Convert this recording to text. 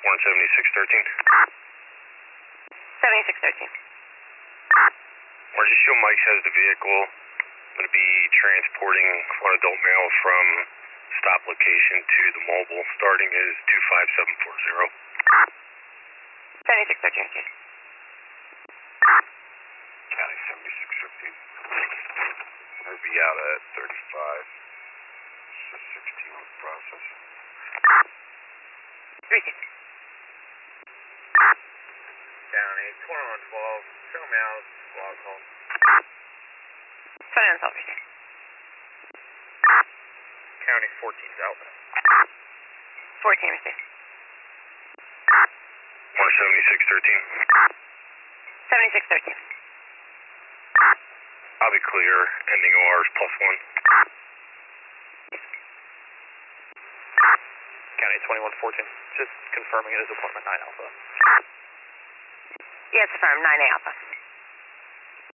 17613. 7613. Or just show Mike has the vehicle. I'm going to be transporting one adult male from stop location to the mobile. Starting is 25740. 7613. County 7615. We'll be out at 35. So 16 with processing. 36. County 2112. Show me out. Log home. 2112. County 14's out. 14 received. 17613. 7613. I'll be clear. Ending ORs +1. County 2114. Just confirming it is appointment 9 Alpha. Yes, affirm. 9A Alpha.